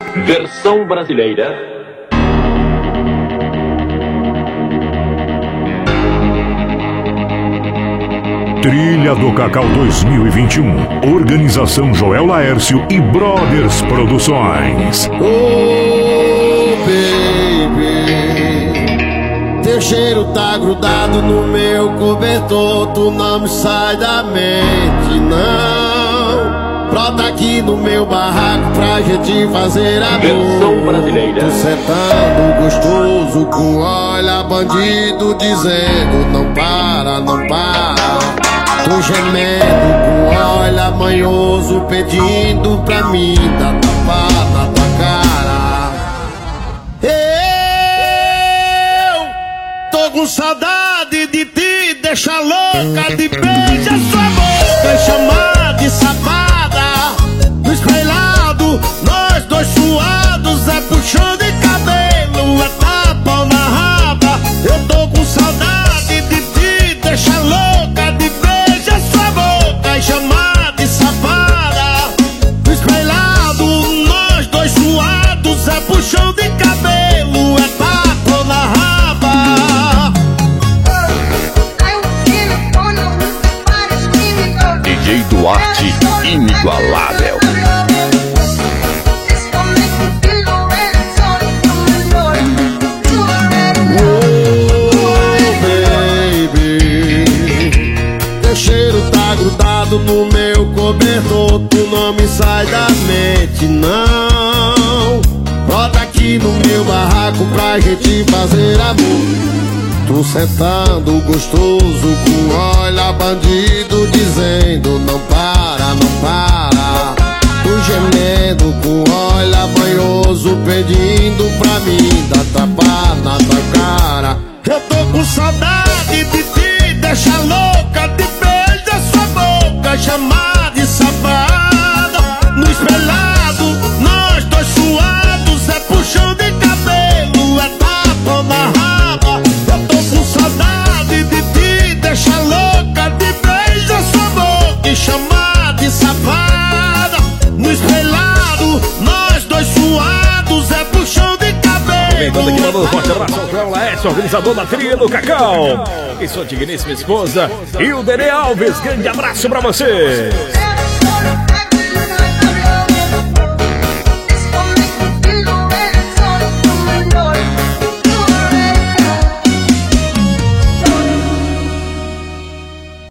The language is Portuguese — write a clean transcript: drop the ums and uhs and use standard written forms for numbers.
Versão brasileira. Trilha do Cacau 2021. Organização Joel Laércio e Brothers Produções. Oh, baby, teu cheiro tá grudado no meu cobertor. Tu não me sai da mente, não. Brota aqui no meu barraco pra gente fazer amor. Versão brasileira. Tô sentando gostoso com olha bandido dizendo não para, não para. Tô gemendo com olha manhoso pedindo pra mim dar tapa na tua cara. Eu tô com saudade de te deixar louca, de beijar sua boca e chamar de safada. No espelhado, nós dois suados, é puxão de cabelo, é tapa na raba. Eu tô com saudade de te deixar louca, de beijar sua boca e chamar de safada. No espelhado, nós dois suados, é puxão de cabelo, é tapa na raba. DJ Duarte, inigualável. No meu cobertor, tu não me sai da mente, não. Brota aqui no meu barraco pra gente fazer amor. Tu sentando gostoso com olha bandido dizendo não para, não para. Tu gemendo com olha banhoso pedindo pra mim dar tapa na tua cara. Eu tô com saudade de te deixar louca, de beijar sua boca, chamar de safada. No espelhado, nós dois suados, é puxão de cabelo, é tapa na raba. Eu tô com saudade de te deixar louca, de beijar sua boca e chamar de safada. No espelhado, nós dois suados, é puxão de cabelo. Aproveitando aqui, mandando um forte abraço ao Joel Laércio, organizador da Trilha do Cacau, e sua digníssima esposa, Hilderê Alves. Grande abraço pra você.